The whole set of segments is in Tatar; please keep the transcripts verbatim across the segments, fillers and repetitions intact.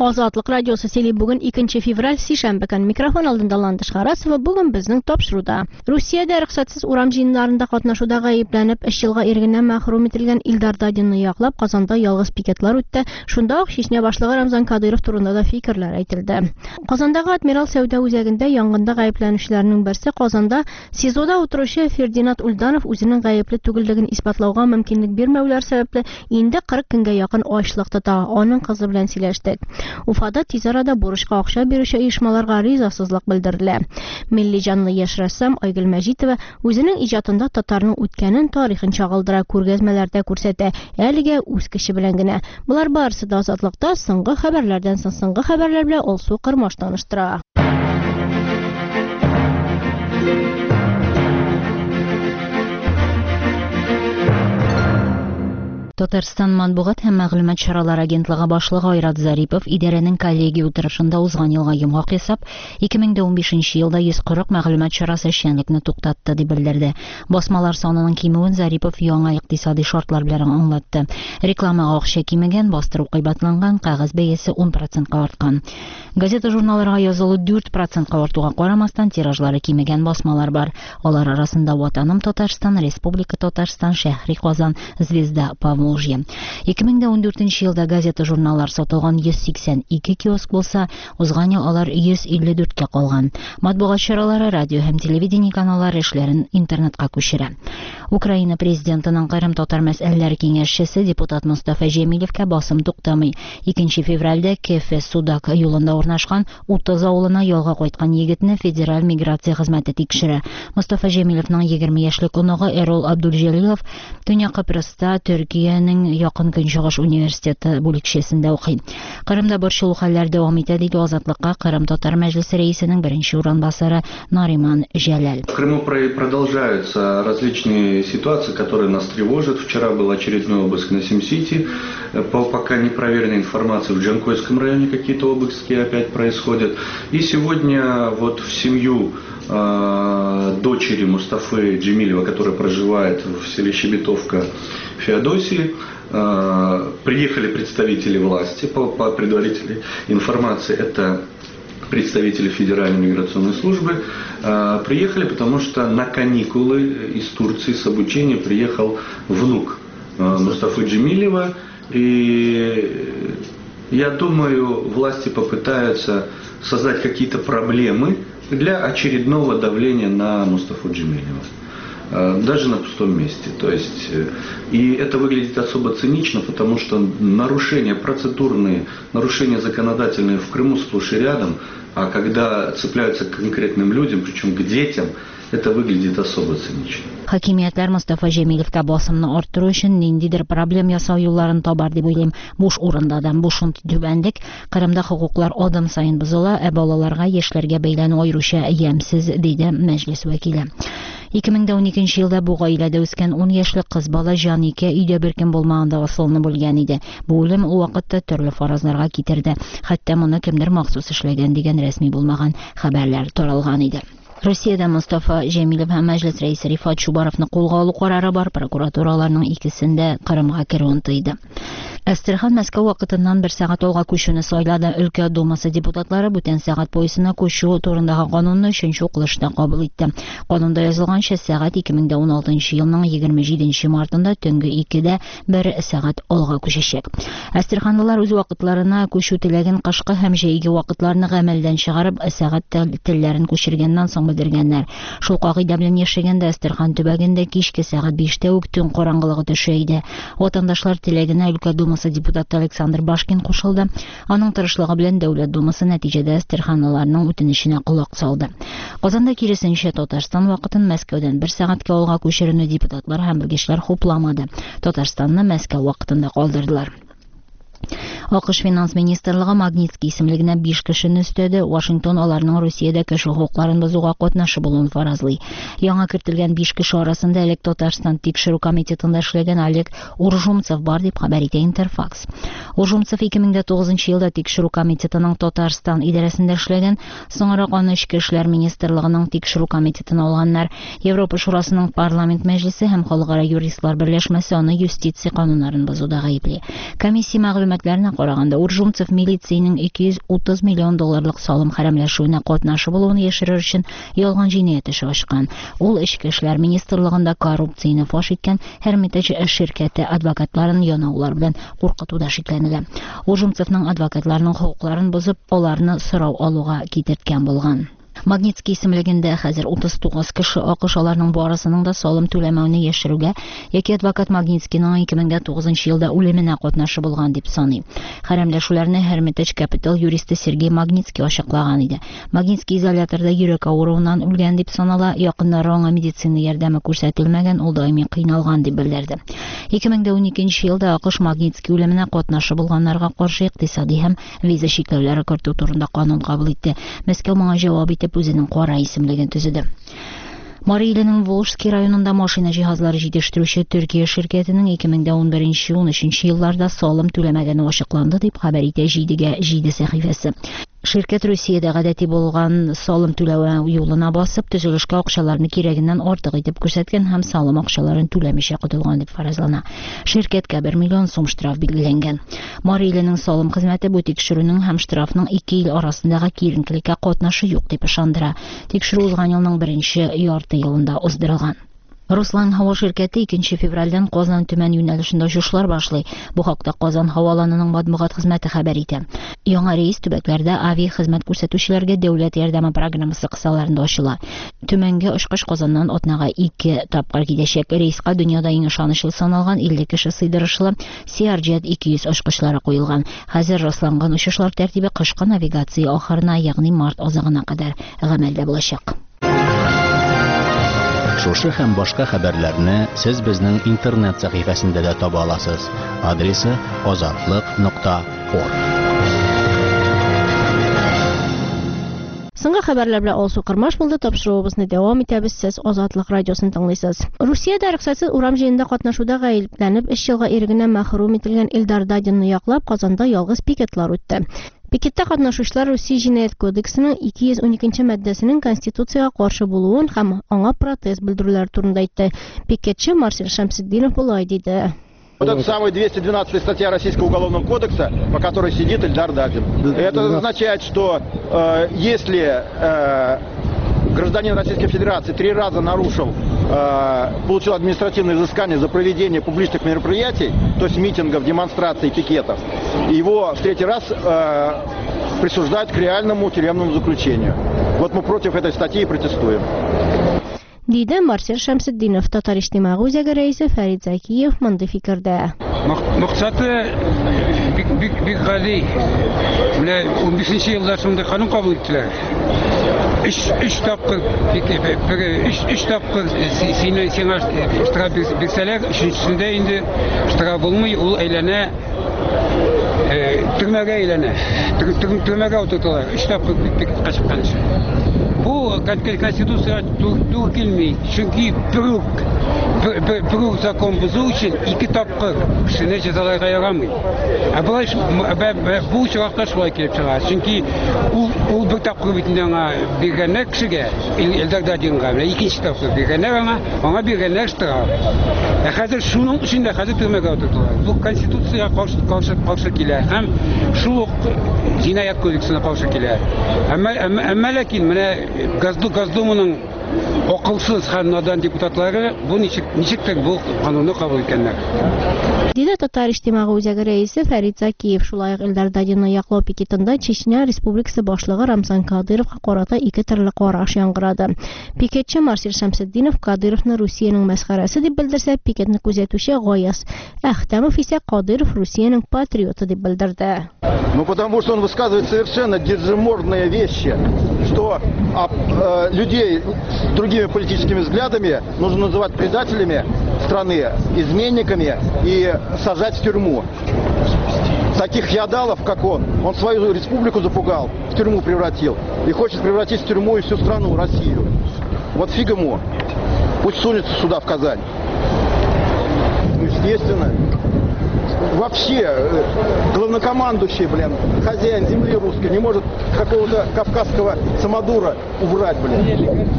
Азатлык радиосы сөйли бүген икенче февраль сишәмбе көн микрофон алдында Ландыш Харасова бүген безнең тапшыруда. Русиядә рөхсәтсез урам җыеннарында катнашуда гаепләнеп өч елга ирегеннән мәхрүм ителгән Илдар Дадинны яклап Казанда ялгыз пикетлар үтте. Шунда ук Чечня башлыгы Рамзан Кадыров турында да фикерләр әйтелде. Казандагы Адмирал сәүдә үзәгендә янгында гаепләнүчеләрнең берсе Казанда СИЗОда утыручы Фердинанд Ульданов үзенең гаепле түгеллеген исбатлауга мөмкинлек бирмәүләр сәбәпле инде кырык көнгә якын ачлык тота. Аның кызы белән сөйләштек. Уфада тиз арада бурычка акча бирүче оешмаларга ризасызлык белдерелә. Милли җанлы яшь рәссам Айгөл Мәҗитова үзенең иҗатында татарның үткәнен, тарихын чагылдыра, күргәзмәләрдә күрсәтә, әлегә үз кеше белән генә. Булар барысы да Азатлыкта соңгы хәбәрләрдән соң соңгы хәбәрләр белән Алсу Кырмаш таныштыра. Татарстан матбугат һәм мәгълүмат чаралары агентлыгы башлыгы Айрат Зарипов идарәнең коллегия утырышында узган елга йомгак ясап, ике мең унбишенче елда йөз кырык мәгълүмат чарасы эшчәнлекне туктатты дип белдерде. Басмалар санының кимүен Зарипов яңа икътисади шартлар белән аңлатты. Рекламага акча кимегән, бастыру кыйбатланган, кагаз бәясе ун процентка арткан. Газета-журналларга язылу дүрт процентка артуга карамастан тиражлары кимегән басмалар бар. Алар арасында Ватаным Татарстан, Республика Татарстан, Шәһри Казан, Звезда, Павловск. ике мең ундүртенче елда газета-журналлар сатылган йөз сиксән ике киоск булса, узган ел алар йөз илле дүрткә калган. Матбугат чаралары, радио һәм телевидение каналлары эшләрен интернетка күчерә. Украина президентының Кырым татар мәсьәләләре киңәшчесе депутат Мустафа Җәмилевкә басым туктамый. икенче февральдә Кефе Судак юлында урнашкан утыз авылына ялга кайткан егетне федераль миграция хезмәте тикшерә. Мустафа Җәмилевнең егерме яшьлек оныгы Эрол Абдулҗәлилов Төньяк Кыпрыста Төркиянең Якын Көнчыгыш университеты бүлекчәсендә укый. Кырымда борчылу хәлләр дәвам итә диде Азатлыкка Кырым татар мәҗлесе рәисенең беренче урынбасары Нариман Җәләл. В Крыму продолжаются различные ситуации, которые нас тревожат. Вчера был очередной обыск на Сим-Сити. По пока непроверенной информации в Джанкойском районе какие-то обыски опять происходят. И сегодня вот в семью э, дочери Мустафы Джемилева, которая проживает в селе Щебетовка Феодосии, э, приехали представители власти. По, по предварительной информации это представители Федеральной миграционной службы, э, приехали, потому что на каникулы из Турции с обучения приехал внук э, Мустафы Джемилева. И я думаю, власти попытаются создать какие-то проблемы для очередного давления на Мустафу Джемилева. Даже на пустом месте. То есть, и это выглядит особо цинично, потому что нарушения процедурные, нарушения законодательные в Крыму сплошь и рядом, а когда цепляются к конкретным людям, причем к детям, это выглядит особо цинично. Хакимиятләр Мустафа Җәмилевкә басымны арттыру өчен ниндидер проблем ясау юлларын табар дип уйлыйм. Буш урында да буш түбәнлек, Кырымда хокуклар адым сайын бозыла, ә балаларга, яшьләргә бәйләнү аеруча ямсез, диде мәҗлес вәкиле. ике мең уникенче елда бу гаиләдә үскән ун яшьлек кыз бала Җаникә өйдә беркем булмаганда асылны белгән иде. Бу үлем ул вакытта төрле фаразларга китерде. Хәтта моны кемдер махсус эшләгән дигән рәсми булмаган хәбәрләр таралган иде. Россиядә Мустафа Җәмилев һәм мәҗлес рәисе Рифат Чубаровны кулга алу карары бар. Прокуратураларның икесендә Кырымга керүен тыйды. Әстерхан Мәскәү вакытыннан бер сәгать алга күчүне сайлады. Өлкә думасы депутатлары бүтән сәгать поясына күчү турындагы канунны өченче укылышта кабул итте. Канунда язылганча сәгать ике мең уналтынчы елның егерме җиденче мартында төнге икедә бер сәгать алга күчәчәк. Әстерханлылар үз вакытларына күчү теләген кышкы һәм җәйге вакытларны гамәлдән чыгарып, сәгать телләрен күчергәннән соң белдергәннәр. Шул кагыйдә белән яшәгәндә Әстерхан төбәгендә кичке сәгать биштә үк төн караңгылыгы төшә иде. Ватандашлар теләгенә өлкә думасы депутаты Александр Башкин кушылды. Аның тырышлыгы белән Дәүләт думасы нәтиҗәдә Әстерханлыларның үтенеченә колак салды. Казанда киресенчә Татарстан вакытын Мәскәүдән бер сәгатькә алга күчерүне депутатлар һәм белгечләр хупламады. Татарстанны Мәскәү вакытында калдырдылар. АКШ финанс министрлыгы Магнитский исемлегенә биш кешене өстәде. Вашингтон аларның Русиядә кеше хокукларын бозуга катнашы булуын фаразлый. Яңа кертелгән биш кеше арасында элек Татарстан тикшерү комитетында эшләгән Олег Уржумцев бар дип хәбәр итә Интерфакс. Уржумцев ике мең тугызынчы елда тикшерү комитетының Татарстан идарәсендә эшләгән, соңрак аны Эчке эшләр министрлыгының тикшерү комитетына алганнар. Европа шурасының парламент мәҗлесе һәм халыкара юристлар берләшмәсе аны юстиция кануннарын бозуда гаепли. Комиссия мәгълүм мәгълүматларына караганда, Уржумцев милициянең ике йөз утыз миллион долларлык салым хәрәмләшүенә катнашы булуын яшерер өчен ялган җинаять эше ачкан. Ул Эчке эшләр министрлыгында коррупцияне фаш иткән Hermitage şirkәте адвокатларын янаулар белән куркытуда шикләнелә. Уржумцевның адвокатларының хокукларын бозып, аларны сорау алуга китерткән булган. Магнитский исемлегендә хәзер утыз тугыз кеше акыш, аларның барысының да салым түләмәүне яшерүгә яки адвокат Магнитскийның ике мең тугызынчы елда үлеменә катнашы булган дип саный. Хәрәмләшүләрне Hermitage Capital юристы Сергей Магнитский ачыклаган иде. Магнитский изоляторда йөрәк авыруыннан үлгән дип санала, якыннары аңа медицина ярдәме күрсәтелмәгән, ул даими кыйналган дип белдерде. ике мең уникенче елда акыш Магнитский үлеменә катнашы булганнарга каршы икътисади һәм виза чикләүләре кертү турында канун кабул итте. Мәскәү моңа җавап итеп үзенең кара исемлеген төзеде. Марииленең Волжский районында машина җиһазлары җитештерүче Төркия ширкәтенең ике мең унберенче - унөченче елларда салым түләмәгәне ачыкланды дип хәбәр итә җидегә җиде сәхифәсе. Ширкәт Русиядә гадәти булган салым түләү юлына басып, төзелешкә акчаларны кирәгеннән артык итеп күрсәткән һәм салым акчаларын түләмичә котылган дип фаразлана. Ширкәткә бер миллион сум штраф билгеләнгән. Марииленең салым хезмәте бу тикшерүнең һәм штрафның ике ил арасындагы киеренкелеккә катнашы юк дип ышандыра. Тикшерү узган елның беренче ярты елында уздырылган. Руслан һава ширкәте икенче февральдән Казан Төмән юнәлешендә очышлар башлый. Бу хакта Казан һаваланының матбугат хезмәте хәбәр итә. Яңа рейс төбәкләрдә авиа хезмәт күрсәтүчеләргә дәүләт ярдәме программасы кысаларында ачыла. Төмәнгә очкыч Казаннан атнага ике тапкыр киләчәк. Рейска дөньяда иң ышанычлы саналган илле кеше сыйдырышлы Си Ар Джет ике йөз очкычлары куелган. Хәзер расланган очышлар тәртибе кышкы навигация ахырына, ягъни март азагына кадәр гамәлдә булачак. Шушы һәм башка хәбәрләрне сез безнең интернет сәхифәсендә дә таба аласыз. Адресы азатлык нокта орг. Соңгы хәбәрләр белән Алсу Кырмаш булды. Тапшыруыбызны дәвам итәбез. Сез Азатлык радиосын тыңлыйсыз. Русиядә рөхсәтсез урам җыенында катнашуда гаепләнеп өч елга ирегеннән мәхрүм ителгән Илдар Дадинны яклап Казанда ялгыз пикетлар үтте. Пикетта катнашучылар Русия җинаять кодексының ике йөз уникенче маддәсенең Конституциягә каршы булуын һәм аңа протест белдерүләр турында әйтте. Пикетче Марсель Шамсетдинов булай диде. Вот это самая двести двенадцатая статья Российского уголовного кодекса, по которой сидит Ильдар Дадин. Это означает, что э, если э, гражданин Российской Федерации три раза нарушил, э, получил административное взыскание за проведение публичных мероприятий, то есть митингов, демонстраций, пикетов, его в третий раз э, присуждают к реальному тюремному заключению. Вот мы против этой статьи и протестуем. Диде Марсель Шамсетдинов, Татар иҗтимагый үзәге рәисе Фәрит Закиев монда фикердә. Максаты бик гади. Менә унбишенче елда шундый канун кабул иттеләр. Өч тапкыр өч тапкыр сине сиңа штраф бирсәләр, өченчесендә инде штраф булмый, ул әйләнә төрмәгә әйләнә. Төрмәгә утырталар. Өч тапкыр качкан. Бу Конституция тугры килми, чөнки бер закон бозу өчен ике тапкыр кешене җәзаларга ярамый. Ә булай бу чакта шулай килеп чыга. Чөнки ул бер тапкыр битендә биргәннәр кешегә, Илдар Дадинга, икенче тапкыр биргәннәр аңа, аңа биргәннәр штраф. Ә хәзер шуның өчен дә хәзер төрмәгә утырталар. Бу Конституциягә каршы каршы килә һәм шул ук җинаять кодексына каршы килә. Әмма ләкин менә Госдуманың акылсыз һәм надан депутатлары бу ничектер бу канунны кабул иткәннәр. Диде Татар иҗтимагый үзәге рәисе Фәрит Закиев. Шулай ук Илдар Дадинны яклау пикетында Чечня Республикасы башлыгы Рамзан Кадыровка карата ике төрле караш яңгырады. Пикетче Марсель Шамсетдинов Кадыровны Русиянең мәсхәрәсе дип белдерсә, пикетны күзәтүче Гаяз Әхтәмов исә Кадыров Русиянең патриоты дип белдерде. Ну потому что он высказывает совершенно держимордные вещи, что а, э, людей с другими политическими взглядами нужно называть предателями страны, изменниками и сажать в тюрьму. Таких ядалов, как он, он свою республику запугал, в тюрьму превратил и хочет превратить в тюрьму и всю страну, Россию. Вот фиг ему. Пусть сунется сюда, в Казань. Естественно. Вообще, главнокомандующий, блин, хозяин земли русской не может какого-то кавказского самодура убрать, блин.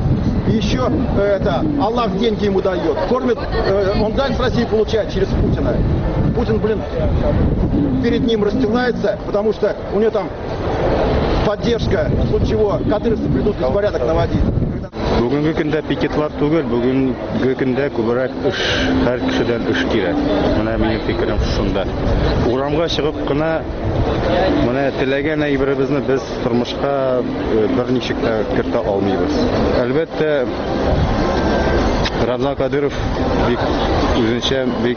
И еще это, Аллах деньги ему дает. Кормит, он дань с России получает через Путина. Путин, блин, перед ним расстилается, потому что у него там поддержка, в случае чего кадыровцы придут беспорядок наводить. Бүгенге көндә пикетлар түгел, бүгенге көндә күбрәк эш, һәр кешедән эш кирәк. Менә минем фикерем шунда. Урамга чыгып кына менә теләгән әйберебезне без тормышка берничек тә кертә алмыйбыз. Әлбәттә, Рамзан Кадыров бик үзенчә бик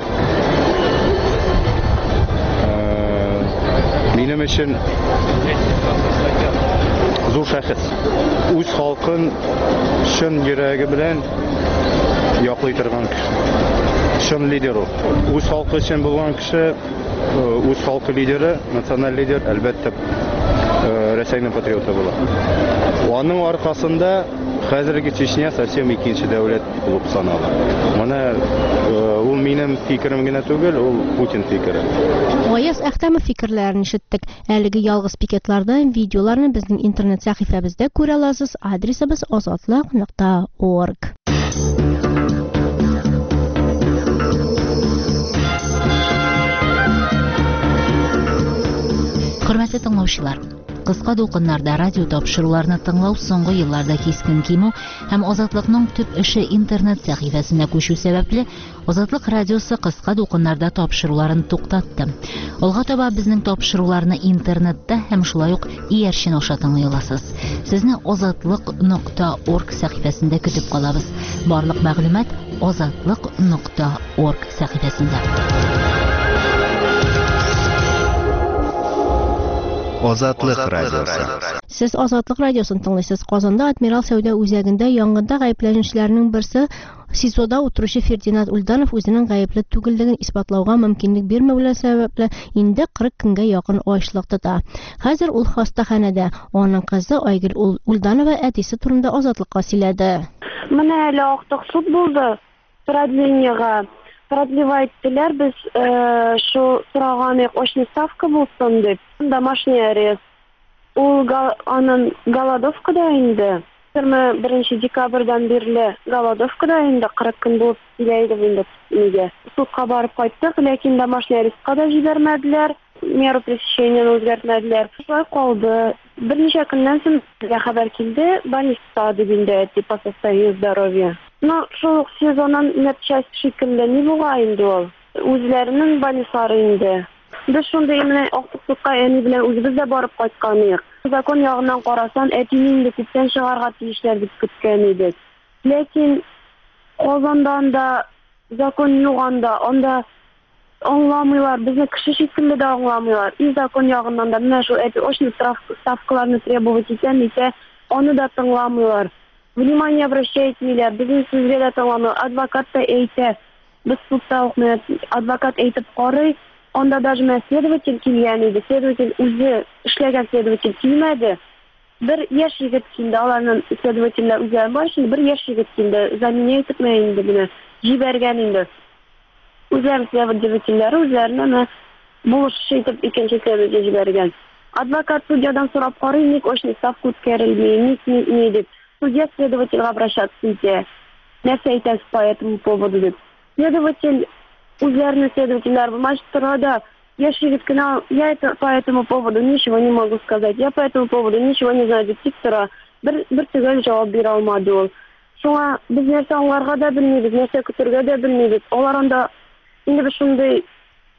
минем өчен зур шәхес. Үз халкын шын йөрәге белән яклый торган кеше. Шын лидер ул. Үз халкы өчен булган кеше, үз халкы лидеры, националь лидер, әлбәттә, Рәсәйнең патриоты була. Аның аркасында хәзерге Чечня совсем икенче дәүләт булып санала. Моны ул минем фикерем генә түгел, ул Путин фикере. Гаяз Әхтәмов фикерләрен ишеттек. Әлеге ялгыз пикетлардан видеоларны безнең интернет сәхифәбездә күрә аласыз. Адресыбыз азатлык нокта орг. Хөрмәтле тыңлаучылар, кыска дулкыннарда радио тапшыруларны тыңлау соңгы елларда кискен кимү һәм Азатлыкның төп эше интернет сәхифәсенә күчү сәбәпле Азатлык радиосы кыска дулкыннарда тапшыруларын туктатты. Алга таба безнең тапшыруларны интернетта һәм шулай ук иярчен аша тыңлый аласыз. Сезне азатлык нокта орг сәхифәсендә көтеп калабыз. Барлык мәгълүмат азатлык нокта орг сәхифәсендә. Азатлык радиосы. Сез Азатлык радиосын тыңлыйсыз. Казанда Адмирал Сәүдә үзәгендә янгында гаепләнүчеләрнең берсе СИЗОда утыручы Фердинанд Ульданов үзенең гаепле түгеллеген исбатлауга мөмкинлек бирмәүләр сәбәпле инде кырык көнгә якын ачлык тота. Хәзер ул хастаханәдә. Аның кызы Айгөл Ульданова әтисе турында Азатлыкка сөйләде. Менә әле актык суд булды. Продлениягә продлевайттылар, без шу сораганы очный ставка булсын дип. Домашний арест. Ул аның голодовкада инде. yigirma birinchi dekabrdan beri голодовкада инде кырык көн булып килә иде инде нигә. Судка барып кайттык, ләкин домашний арестка да җибәрмәделәр. Меру пресечения үзгәртмәделәр. Шулай калды. Берничә көннән соң безгә хәбәр килде, больница дибендә, типа состояние здоровья. Но шул сезоннан нәтиҗәсе шикелле ни була инде ул. Үзләренең больницалары инде. Без шундый менә актык судка әни белән үзебез дә барып кайтканбыз. Закон ягыннан карасам, әтинең дә күптән чыгарга тиешләр дип көткән идек. Ләкин Казандан да закон юганда, анда аңламыйлар, безне кеше шикелле дә аңламыйлар. И закон ягыннан да менә шул очный ставкаларны требовать итәм итә, аны да тыңламыйлар. Внимание обращать итмиләр, безнең сүзгә дә тыңламыйлар. Адвокат та әйтә, без судта ук адвокат әйтеп карый. Анда даже следователь килгән иде. Следователь үзе эшләгән следователь килмәде. Бер яшь егет килде, аларның следовательләр үзләре бар өчен бер яшь егет килде. Заминә итмәй инде менә җибәргән инде. Үзләре следовательләре үзләренә булыш итеп икенче следователь җибәргән. Адвокат судьядан сорап карый, ник очный ставка үткәрелми, ник ни дип. Судья следовательгә обращаться итә. Нәрсә әйтәсез по этому поводу дип. Следователь Узерный следователь магистрата, я ширикна, я это по этому поводу ничего не могу сказать. Я по этому поводу ничего не знаю. Диктора бер бер төгәл җавап бирә алмады ул. Шуңа без нәрсә аңларга да белмибез, нәрсә көтәргә дә белмибез. Алар анда инде без шундый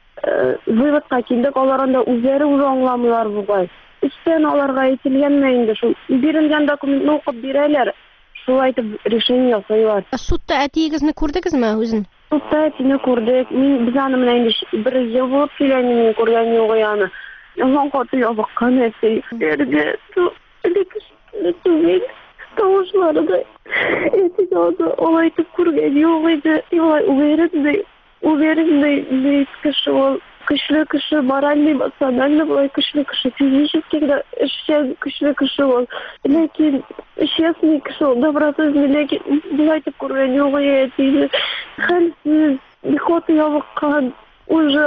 выводка килдек, алар анда үзләре үзе аңламыйлар бугай. Үстән аларга әйтелгәнме инде шул бирелгән документны укып бирәләр. Шулай итеп решение ясыйлар. Судта әтиегезне күрдегезме үзен? Судта әтине күрдек. Мин без аны менә инде бер ел булып сөйләним, күргән юк яны. Озон каты ябыккан әти. Берге ту электрик түгел. Тавышлары да әти да алай итеп күргән юк иде. Алай уверенный, уверенный кеше ул. Көчле кеше, моральный, эмоциональный булай көчле кеше, физически да эшчән көчле кеше ул. Ләкин честный кеше ул, добросовестный, ләкин булай итеп күргән юк иде. Хәлсез, бихоты ябыккан, уже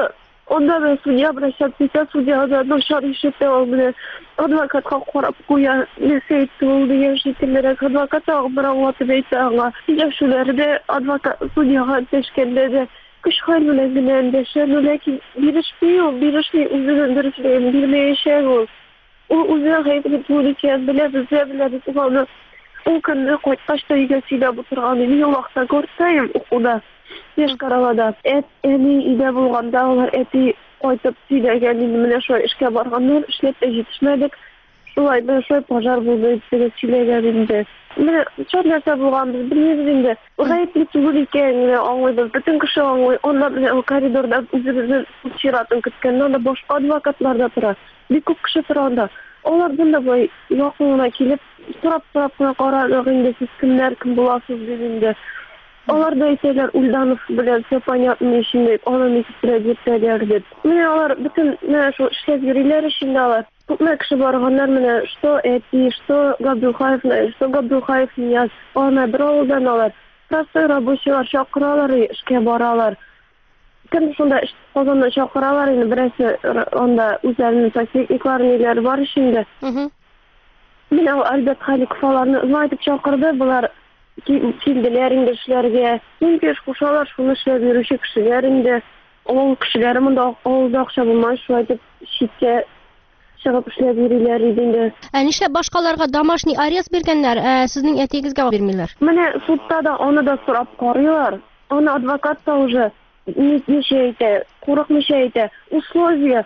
Onda ben судья обращаться, судья da нашар işitte olmalı. Advokatga qarab qo'ya, neseyt oldu yaşitillere advokat ağır anlatıp eytağına. Yaşulerde advokat судьяга teşkelde de kış halüle bilende şerlüle ki birişmiyor, birişmiyor, uzun bilmeye şey ol. O uzun hayatı tuğluyken bile bize bile biz onu o günde koytaşta yigesiyle bu turağını bir yolakta görseyim okuda. Yaş karalada. Et, eni ide bulganda olar eti koytup silegenini mine şöyle işe barganlar işlep de yetişmedik. Şulay ben şöyle pajar buldu size silegeninde. Mine çok nerede bulgan biz bilmeyiz indi. Gayetli tuğul iken anlayız. Bütün kişi anlay. Onlar bile o koridorda üzerinde şiratın kütkende onda başka advokatlarda turar. Bir kop kişi turanda. Onlar bunda böyle yakınına kelip turap turapına qararlığında siz kimler kim bulasız dediğinde. Onlar da aytaylar Uldanov bilen все понятно işinde onun ikisine dipteler dep. Mine onlar bütün ne şu işlep yürüler işinde alar. Köpme kişi barganlar mine что эти, что Габдулхаев, что Габдулхаев yaz. Ona bir oldan alar. Простой рабочийlar şakıralar işke baralar. Kim şunda Kazan'da şakıralar yine birisi onda üzerinin tekniklerini var işinde. Hı hı. Mine Albert Halik falanı aytıp şakırdı bular. Kildilerinde işlerge, çünkü kuşalar şunu işler yürüyüşü kişilerinde, o kişilerim de oldu akşam bulman şu ayda şitke çıkıp işler yürüyler idinde. Nişte başkalarga домашний ares bergenler, sizin eteğinizge vermirler? Mene sudda da onu da sorap koruyorlar. Onu advokat da уже не şeyde, kuruk ne şeyde, условия,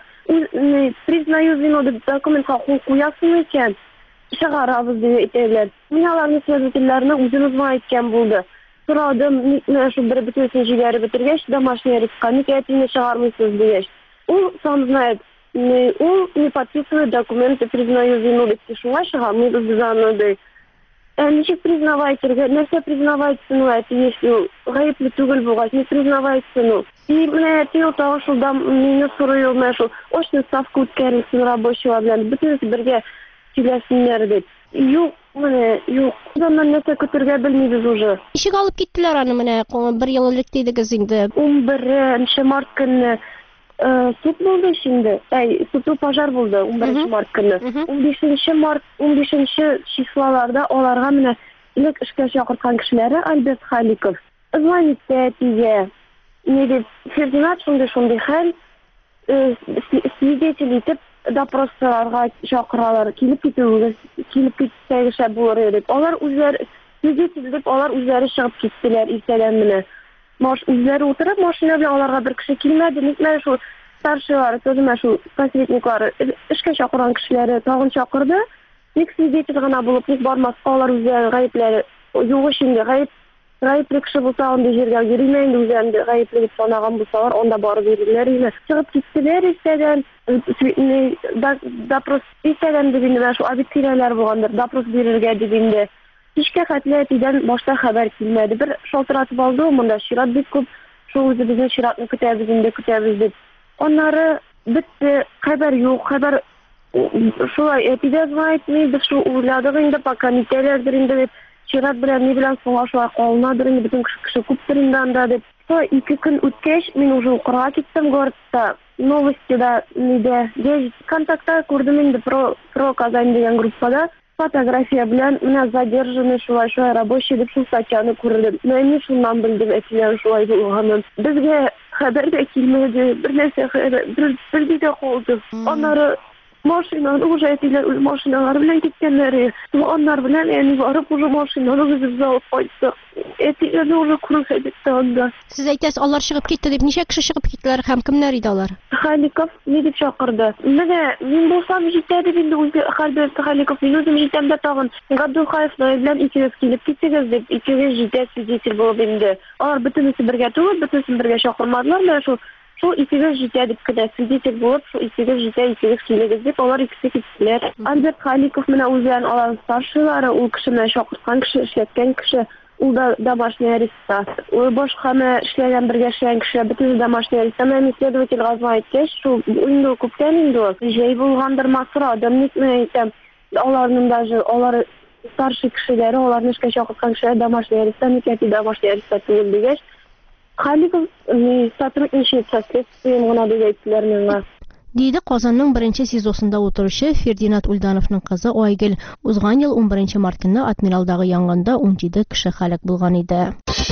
признаю вину документка koyasın iken, çıkarabız diye iterler. Dünyaların sözlüklerine uzunuz var etken buldu. Sıradım, şu bir bütün sinjileri bitirgeç, домашний arifka, nikayetini çıkarmışsınız diye. O сам знает, он не подписывает документы, признаю вину, шуңа çıkarmıydı düzenledi. Ничек признавайсырга, нәрсе признавайсың, это если ғайыплы түгел болғаш, не признавайсың. И мне тел того, что мені сұрайыл, мәшу, очный ставка өткерілсін рабочийла білән, бүтінісі бірге сөйләсінләр деп. Юк, менә, юк. Ondan нәрсе көтәргә белмибез уже. Ничек алып киттеләр аны менә, бер ел элек дидегез инде. он беренче март көнне суд булды şimdi. Ай, суд пожар булды он беренче март көнне. он бишенче март, он бишенче числоларда аларга менә элек эшкә чакырткан кешеләре Альберт Халиков. Звонитте тиге. Не дип, Фердинанд шундый шундый хәл, свидетель итеп допросларга чакыралар, килеп китүгә, килеп китсәгә шәп булыр дип. Алар үзләре свидетель дип, алар үзләре чыгып киттеләр иртәдән менә. Маш үзләре утырып, машина белән аларга бер кеше килмәде, нитмә шу старшылар, төземә шу посредниклар, эшкә чакырган кешеләре тагын чакырды. Ник свидетель гына булып, ник бармаска алар үзләре гаепләре, юк инде гаеп, гаепле кеше булса, анда җиргә йөрмәйнде, үзләрендә гаепле дип санаган булсалар, анда барып йөриләр иде. Чыгып киттеләр иртәдән, допрос иртәдән дигәндә шу абитирияләр булгандыр, допрос бирергә дигәндә. Кичкә хәтле тидән башта хәбәр килмәде. Бер шалтыратып алды, монда чират бик күп. Шул үзебезнең чиратны көтәбез инде, көтәбез дип. Аннары бетте, хәбәр юк, хәбәр шулай әтидә звонитмый, без шул уйладык инде, пока нитәләрдер инде дип. Чират белән ни белән соңга шулай калынадыр инде, бөтен кеше күптер инде анда дип. То ике көн үткәч, мин уже укырга киттем городта. Новостида, нидә, гәзит контактта күрдем инде про про Казань дигән группада. Фотография белән менә задержанный шулай шулай рабочий дип шул статьяны күрдем. Мен шуннан белдем, әтиләр шулай булганын. Безгә хәбәр дә килмәде, бер нәрсә бер бер дә калды. Аннары машинаны уже әтиләр үз машиналары белән киткәннәр. Аннар белән әни барып уже машинаны үзебез алып кайттык. Әтиләрне уже күрсәтеп анда. Сез әйтәсез, алар чыгып китте дип, ничә кеше чыгып киттеләр һәм кемнәр иде алар? Халиков ни дип чакырды. Менә мин булсам җитәде инде үзе Альберт Халиков, мин үзем җитәм дә тагын. Габдулхаев белән икегез килеп китегез дип, икегез җитә свидетель булып инде. Алар бөтенесе бергә түгел, бөтенесен бергә чакырмадылар, менә шул шул икегез җитә дип кенә свидетель булып, шул икегез җитә, икегез килегез дип, алар икесе киттеләр. Альберт Халиков менә үзен алар старшылары, ул кеше менә чакырткан кеше, эшләткән кеше. Ул да домашний арестта. Ул башка мә эшләгән бергә эшләгән кеше, бөтен домашний арестта. Мен следователь газма әйткәч, шул инде күптән инде җәй булгандыр масра, адам нитмә әйтәм. Аларның даже алар старший кешеләре, аларны эшкә чакырткан кешеләр домашний арестта, никәти домашний арестта түгел дигәч, Халиков не сотрудничает со следствием, гына дип әйттеләр миңа. Диде Казанның беренче СИЗОсында утыручы Фердинат Ульдановның кызы Айгөл. Узган ел он беренче март көнне Адмиралдагы янгында он җиде кеше һәлак булган иде.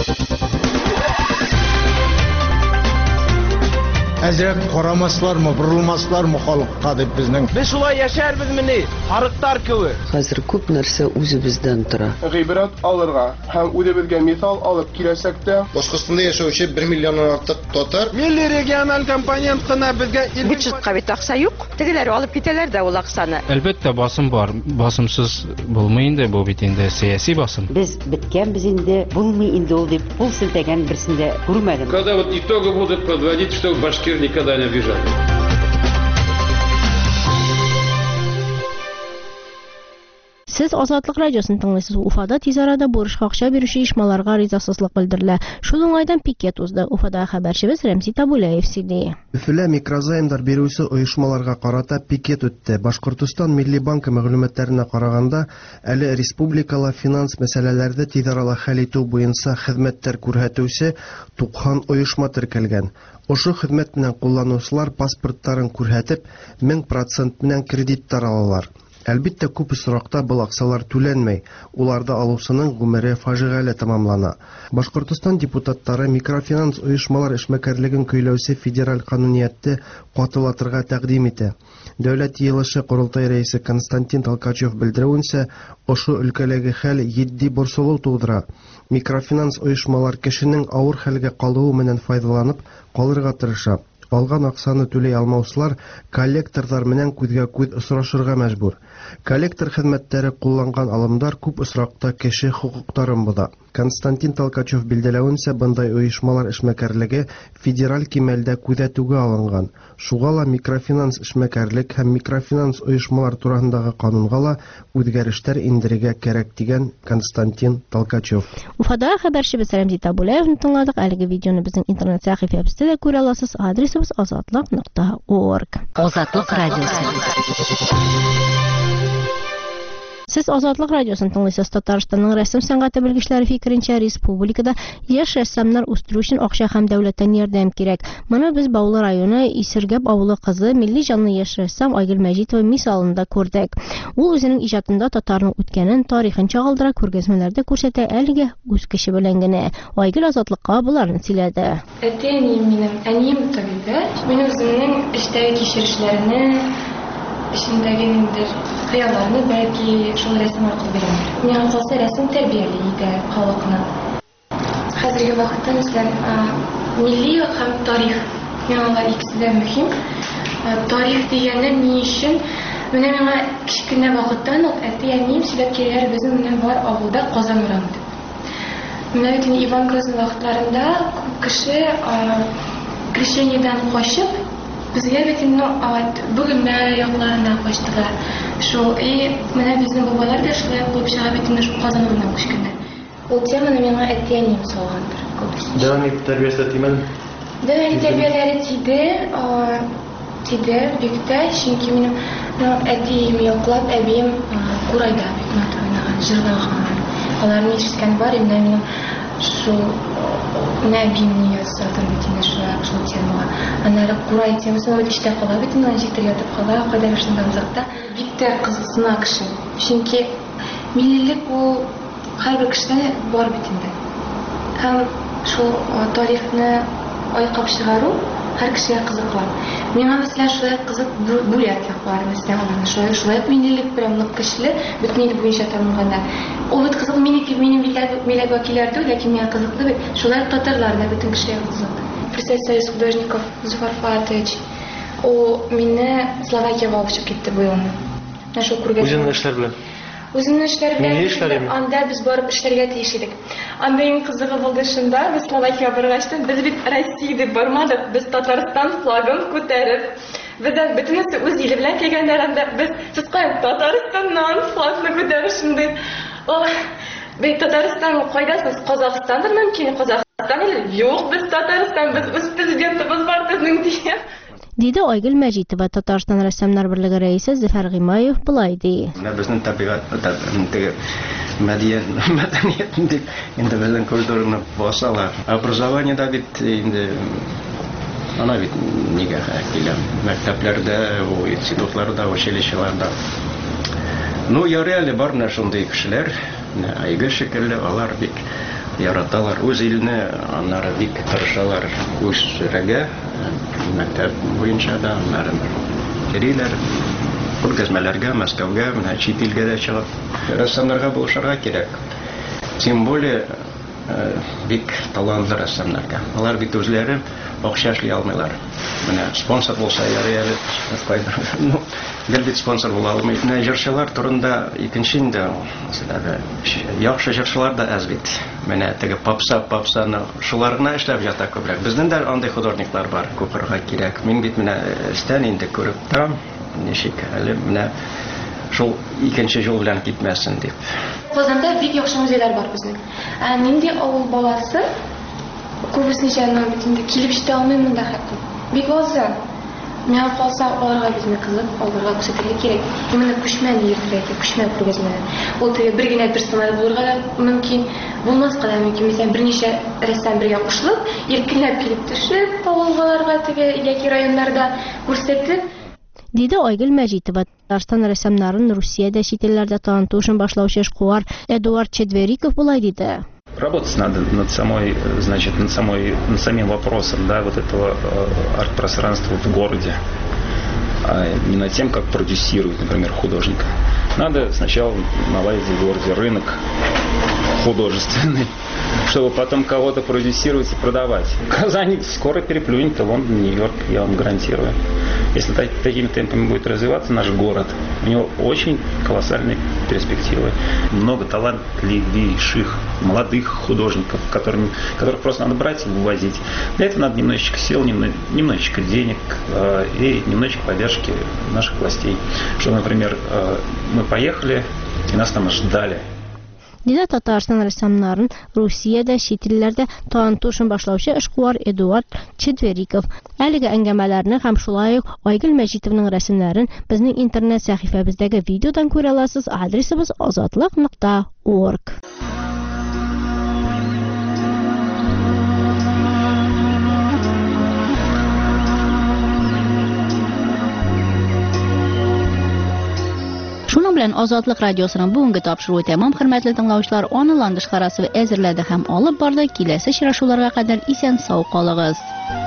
Әзрәк карамаслармы, бурылмаслармы халыкка дип безнең. Без шулай яшәрбез мени, харыктар кебек. Хәзер күп нәрсә үзебездән тора. Гыйбрат алырга һәм үзебезгә мисал алып киләсәктә, Башкортстанда яшәүче bir миллионнан артык татар. Милли региональ компонент кына безгә бюджетка бит акча юк. Тегеләр алып китәләр дә ул акчаны. Әлбәттә басым бар. Басымсыз булмый инде бу бит инде сиясәт басым. Без биткәнбез инде, булмый инде ул дип пул селтәгән берсендә күрмәдем. Когда вот итоги будут подводить, что башкир никогда не обижали. Siz Azadlıq Radiosun dinləyirsiniz. Ufada tez arada borçlu акча бирүче ишмаларга ризасызлык белдерелә. Шул уңайдан пикет узды. Уфада хәбәрчебез Рәмзи Табулаев сөйли. Өфөлә микрозаймдар бирүче оешмаларга карата пикет үтте. Башкортстан Милли банкы мәгълүматларына караганда, әле республикала финанс мәсьәләләрдә тиз арада хәл итү буенча хезмәттәр күрсәтүче туксан оешма теркәлгән. Ошо хезмәт белән кулланучылар паспортларын күрсәтеп, мең процент белән кредиттар алалар. Әлбәттә, күп очракта был акчалар түләнмәй, уларда алучының гомере фаҗигале тамамлана. Башкортстан депутаттары микрофинанс оешмалар эшмәкәрлеген көйләүче федераль кануниятте катылатырга тәкъдим итә. Дәүләт йыелышы курултай рәисе Константин Толкачев белдерүенчә, ошо өлкәдәге хәл җитди борчылу тудыра. Микрофинанс оешмалар кешенең авыр хәлгә калуы менән файдаланып калырга тырыша. Алган акчаны түләй алмаучылар коллекторлар менән күзгә-күз очрашырга мәҗбүр. Коллектор хезмәттәре кулланган алымдар күп очракта кеше хукуктарын боза. Константин Толкачев билдәләвенчә, бындай оешмалар эшмәкәрлеге федераль кимәлдә күзәтүгә алынган. Шуга ла микрофинанс эшмәкәрлек һәм микрофинанс оешмалар турында канунга ла үзгәрешләр индерергә кирәк дигән Константин Толкачев. Уфада хәбәрчебез Рәмзи Табулаевны тыңладык. Әлеге видеоны безнең интернет сәхифәбездә дә күрә аласыз. Адресыбыз азатлык нокта орг. Азатлык радиосы. Siz Azadlıq Radiosun dinləyirsiniz. Татарстанның рәсем сәнгате белгечләре фикеренчә, республикада яшь рәссамнар үстерү өчен акча һәм дәүләттән ярдәм кирәк. Моны без Баулы районы Исергәп авылы кызы, милли җанлы яшь рәссам Айгөл Мәҗитова мисалында күрдек. Ул үзенең иҗатында татарның үткәнен, тарихын чагылдыра, күргәзмәләрдә күрсәтә, әлегә үз кеше белән генә. Айгөл Азатлыкка буларны сөйләде. Әтием минем, әнием табиб. Мин үземнең эштәге кичерешләрне, эшендәге ниндер хыялларны бәлки шул рәсем аркылы бирәм. Миңа калса рәсем тәрбияле иде халыкны. Хәзерге вакытта мәсәлән, милли һәм тарих. Миңа алар икесе дә мөһим. Тарих дигәндә ни өчен? Менә миңа кичкенә вакыттан ук әти-әнием сөйләп киләләр, безнең менә бар авылда Казан урам дип. Менә бит Иван Грозный вакытларында күп кеше крещениедән качып, безгә бит инде бүгеннәр якларына качтылар. Шул и менә безнең бабалар да шулай булып чыга бит инде шул Казан урынына күчкәннәр. Ул теманы миңа әти-әнием салгандыр. Дәвам итеп тәрбиясе тимән. Дәвам тәрбияләре тиде, тиде бик тә, чөнки минем әтием яклап, әбием Курайда бик матур җырлаган. Аларны ишеткән бар, инде минем шул нәбимне язсатыр бит инде шул темага. Аннары Курай темасы бит иштә кала бит инде, җиктер ятып кала, кайда шунда узакта. Бик тә кызыксына кеше. Чөнки миллилек ул һәрбер кешедә бар бит инде. Һәм шул тарихны айкап чыгару һәр кешегә кызыклы. Миңа мәсәлән шулай кызык бүләклек бар, мәсәлән, аларны шулай шулай миллилек белән нык көчле, бөтен ил буенча танылганда. Ул бит кызык минеке, минем милләт вәкилләре түгел, ләкин миңа кызыклы бит. Шулай татарлар да бөтен кешеләргә кызык. Председатель Союз художников Зуфар Фатович, ул мине Словакиягә алып чыгып китте бу елны. Шул күргән. Үзенең эшләр белән. Үзенең эшләр белән анда без барып эшләргә тиеш идек. Анда иң кызыгы булды шунда, без Словакиягә баргачтан, без бит Россия дип бармадык, без Татарстан флагын күтәреп. Бездән бөтенесе үз иле белән килгәннәр, анда без сез кайда Татарстаннан флагны күтәрешендә. Ох, бит Татарстан кайдасыз? Казакстандыр мөмкин, Казакстан или юк, без Татарстан, без үз президентыбыз бар безнең дип. Диде Айгөл Мәҗитова, Татарстан рәссамнар берлеге рәисе Зөфәр Гыймаев булай ди. Безнең табигать, мәдәниятен дип инде безнең культураны басалар. Образование да бит инде ана бит нигә килә. Мәктәпләрдә, институтларда, училищеларда. Ну, ярый әле бар менә шундый кешеләр, Айгөл шикелле, алар бик яраталар үз иленә, аннары бик тырышалар үстерергә, мәктәп буенча да, аннары йөриләр. Күргәзмәләргә, Мәскәүгә, менә чит илгә дә чыгып, рәссамнарга булышырга кирәк. Тем более бик талантлы рәссамнарга. Алар бит үзләре акча эшли алмыйлар. Менә спонсор булса ярый әле, ну, гел бит спонсор була алмый. Менә җырчылар турында икенчендә, мәсәлән, яхшы җырчылар да аз бит. Менә теге попса, попсаны шулар гына эшләп ята күбрәк. Безнең дә андый художниклар бар, күпергә кирәк. Мин бит менә стән инде күреп торам, ничек әле менә шул икенче жол белән китмәсен дип. Казанда бик яхшы музейлар бар безнең. Ә нинди авыл баласы күбесенчә инде килеп җитә алмыймын да хәтта. Бик азан. Миңа калса аларга безне кызык, аларга күрсәтергә кирәк. Именно күчмән йөртергә, күчмән күргәзмәләр. Ул теге бер генә персонаж булырга да мөмкин, булмаска да мөмкин. Мәсәлән, берничә рәссам бергә кушылып, иркенләп килеп төшеп, авылгаларга теге яки районнарда күрсәтеп диде Айгөл Мәҗитова. Татарстан рәссамнарын Русиядә, чит илләрдә таныту өчен башлаучы эшкуар Эдуард Четвериков булай диде. Работать надо над самой, значит, над самой, над самим вопросом, да, вот этого э, арт-пространства в городе, а не над тем, как продюсировать, например, художника. Надо сначала наладить в городе рынок художественный, чтобы потом кого-то продюсировать и продавать. Казань скоро переплюнет Лондон, Нью-Йорк, я вам гарантирую. Если так, такими темпами будет развиваться наш город, у него очень колоссальные перспективы. Много талантливейших молодых художников, которым, которых просто надо брать и вывозить. Для этого надо немножечко сил, немножечко денег э, и немножечко поддержки наших властей. Чтобы, например, э, мы поехали и нас там ждали. Диде Татарстан рәссамнарын Русиядә, чит илләрдә таныту өчен башлаучы эшкуар Эдуард Четвериков. Әлеге әңгәмәләрне һәм шулай ук Айгөл Мәҗитованың рәсемнәрен безнең интернет сәхифәбездәге видеодан күрә аласыз. Адресыбыз азатлык нокта орг. Шуның белән Азатлык радиосының бүгенге тапшыруы тәмам, хөрмәтле тыңлаучылар, аны ландыш карасы әзерләде һәм алып барды. Киләсе очрашуларга кадәр исән сау калыгыз.